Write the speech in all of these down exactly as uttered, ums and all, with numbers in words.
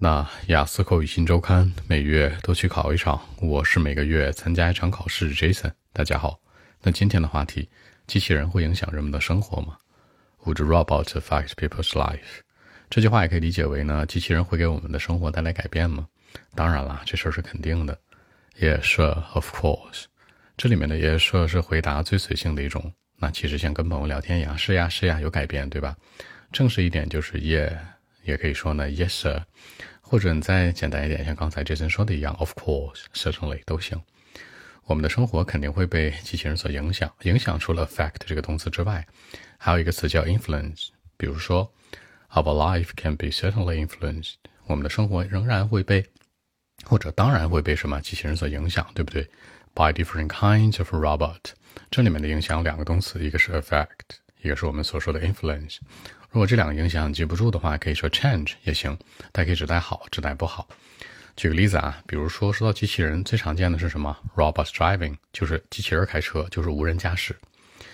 那雅思口语新周刊每月都去考一场，我是每个月参加一场考试 Jason。 大家好，那今天的话题，机器人会影响人们的生活吗？ Would robots affect people's life？ 这句话也可以理解为呢，机器人会给我们的生活带来改变吗？当然啦，这事儿是肯定的。Yes, of course。 这里面的 yes 是回答最随性的一种，那其实像跟朋友聊天一样，是呀是呀，有改变，对吧？正式一点就是 yeah， 也可以说呢 yes sir， 或者你再简单一点，像刚才 Jason 说的一样 of course certainly 都行。我们的生活肯定会被机器人所影响，影响除了 affect 这个动词之外，还有一个词叫 influence。 比如说 our life can be certainly influenced， 我们的生活仍然会被，或者当然会被什么机器人所影响，对不对？ by different kinds of robot， 这里面的影响两个动词，一个是 affect， 一个是我们所说的 influence。 如果这两个影响记不住的话，可以说 change 也行，它可以指代好指代不好。举个例子啊，比如说说到机器人，最常见的是什么？ robot driving， 就是机器人开车，就是无人驾驶。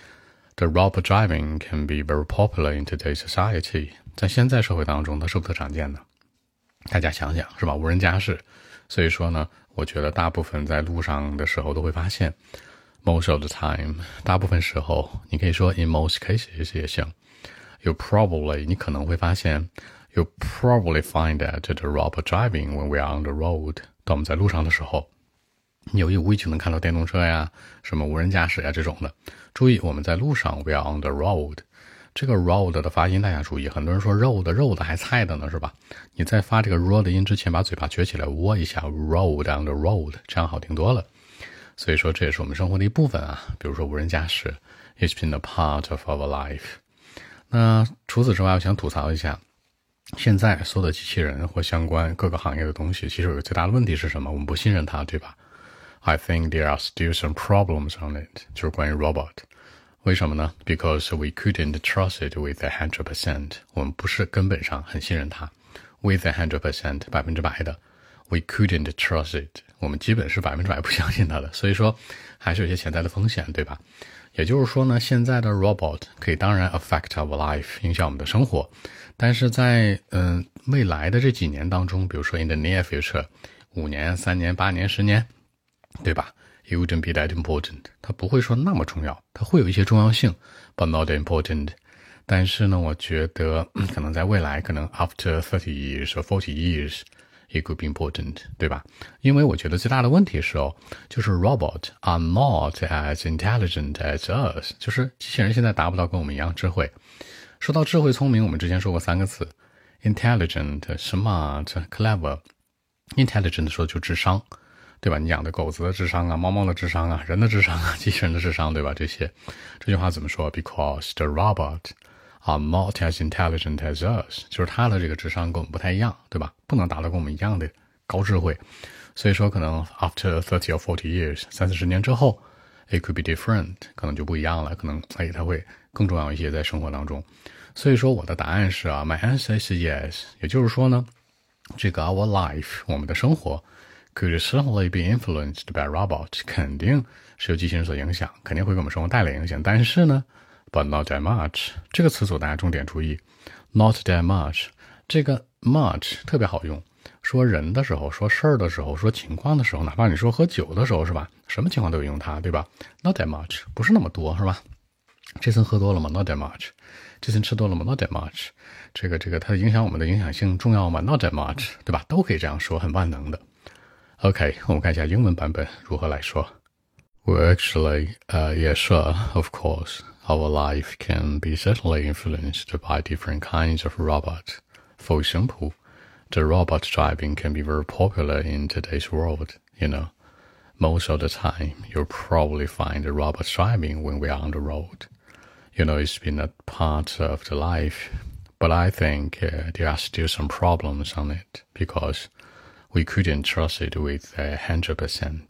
The robot driving can be very popular in today's society， 在现在社会当中它是不是特常见的？大家想想是吧，无人驾驶。所以说呢，我觉得大部分在路上的时候都会发现 most of the time， 大部分时候，你可以说 in most cases 也行。 You probably， 你可能会发现You probably find that the robot driving when we are on the road， 当我们在路上的时候，你有意无意就能看到电动车呀，什么无人驾驶呀这种的。注意，我们在路上 we are on the road， 这个 road 的发音大家注意，很多人说肉的肉的还菜的呢，是吧？你在发这个 r 的音之前，把嘴巴撅起来窝一下 road on the road， 这样好听多了。所以说这也是我们生活的一部分啊，比如说无人驾驶 It's been a part of our life。 那除此之外，我想吐槽一下，现在所有的机器人或相关各个行业的东西，其实有个最大的问题是什么？我们不信任它，对吧？ I think there are still some problems on it， 就是关于 robot。 为什么呢？ Because we couldn't trust it with a hundred percent， 我们不是根本上很信任它 with a hundred percent， 百分之百的。 We couldn't trust it， 我们基本是百分之百不相信它的，所以说还是有些潜在的风险，对吧？也就是说呢，现在的 robot 可以当然 affect our life， 影响我们的生活，但是在嗯、呃、未来的这几年当中，比如说 in the near future， 五年、三年、八年、十年，对吧？ It wouldn't be that important， 它不会说那么重要，它会有一些重要性 but not important。 但是呢，我觉得、嗯、可能在未来，可能 after thirty years or forty years it could be important， 对吧？因为我觉得最大的问题是哦，就是 robot are not as intelligent as us， 就是机器人现在达不到跟我们一样智慧。说到智慧聪明，我们之前说过三个词 intelligent smart clever。 intelligent 说就智商，对吧？你养的狗子的智商啊，猫猫的智商啊，人的智商啊，机器人的智商，对吧？这些这句话怎么说？ Because the robot are not as intelligent as us， 就是它的这个智商跟我们不太一样，对吧？不能达到跟我们一样的高智慧。所以说可能 after thirty or forty years， 三四十年之后 it could be different， 可能就不一样了，可能哎它会更重要一些在生活当中。所以说我的答案是啊 my answer is yes， 也就是说呢，这个 our life 我们的生活 could certainly be influenced by robots， 肯定是由机器人所影响，肯定会给我们生活带来影响，但是呢 but not that much， 这个词组大家重点注意 not that much， 这个 much 特别好用，说人的时候，说事儿的时候，说情况的时候，哪怕你说喝酒的时候，是吧？什么情况都有用它，对吧？ not that much 不是那么多，是吧？这次喝多了吗？ Not that much。 这次吃多了吗？ Not that much。 这个这个它影响我们的影响性重要吗？ Not that much， 对吧？都可以这样说，很万能的。 OK， 我们看一下英文版本如何来说。 Well actually, uh, yeah sure, of course our life can be certainly influenced by different kinds of robots. For example, the robot driving can be very popular in today's world, you know. Most of the time, you'll probably find the robot driving when we are on the road. You know, it's been a part of the life, but I think uh, there are still some problems on it because we couldn't trust it with a hundred percent.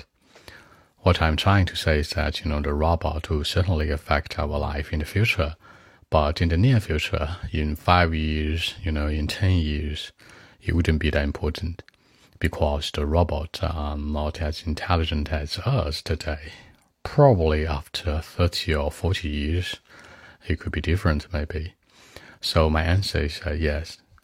What I'm trying to say is that, you know, the robot will certainly affect our life in the future, but in the near future, in five years, you know, in ten years, it wouldn't be that important.Because the robots are not as intelligent as us today. Probably after thirty or forty years, it could be different maybe. So my answer is uh, yes,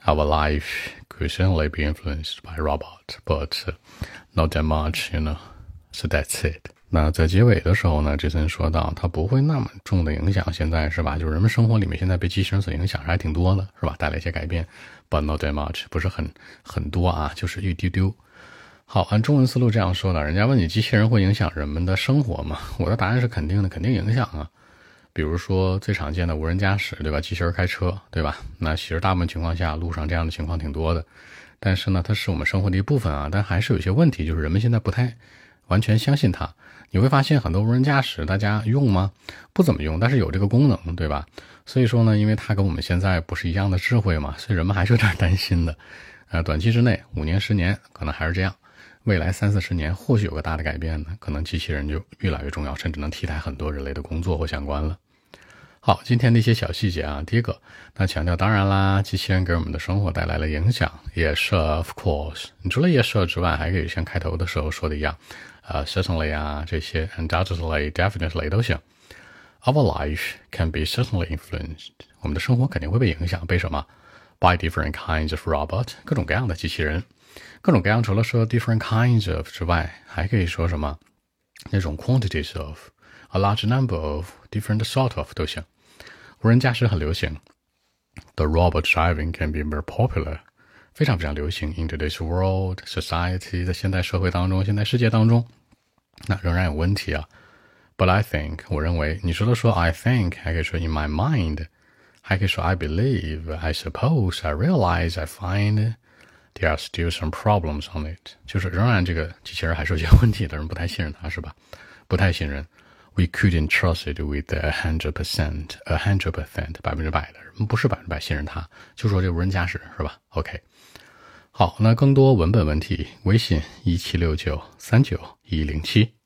Our life could certainly be influenced by robot, but not that much, you know. So that's it. 那在结尾的时候呢 Jason 说到他不会那么重的影响，现在是吧，就是人们生活里面现在被机器人所影响还挺多的，是吧，带来一些改变， but not that much， 不是很很多啊，就是一丢丢。好，按中文思路这样说的，人家问你机器人会影响人们的生活吗？我的答案是肯定的，肯定影响啊。比如说最常见的无人驾驶，对吧，机器人开车，对吧，那其实大部分情况下路上这样的情况挺多的，但是呢它是我们生活的一部分啊，但还是有些问题，就是人们现在不太完全相信它。你会发现很多无人驾驶大家用吗？不怎么用，但是有这个功能，对吧？所以说呢，因为它跟我们现在不是一样的智慧嘛，所以人们还是有点担心的。呃，短期之内五年十年可能还是这样，未来三四十年或许有个大的改变呢，可能机器人就越来越重要，甚至能替代很多人类的工作或相关了。好，今天的一些小细节啊，第一个，那强调当然啦，机器人给我们的生活带来了影响，也是 of course， 你除了也是之外，还可以像开头的时候说的一样，呃 certainly 啊，这些 undoubtedly definitely 都行。Our life can be certainly influenced， 我们的生活肯定会被影响，被什么？ By different kinds of robot， 各种各样的机器人，各种各样除了说 different kinds of 之外，还可以说什么？那种 quantities of，a large number of different sort of 都行。无人驾驶很流行 The robot driving can be more popular， 非常非常流行 In today's world, society， 在现代社会当中，现代世界当中，那仍然有问题啊。But I think， 我认为，你除了说 I think， 还可以说 in my mind， 还可以说 I believe， I suppose， I realize， I find there are still some problems on it， 就是仍然这个机器人还是有些问题的，人不太信任它，是吧？不太信任。We couldn't trust it with a hundred percent, a hundred percent， 百分之百的人不是百分之百信任它，就说这无人驾驶是吧 ？OK， 好，那更多文本问题，微信一七六九三九一零七。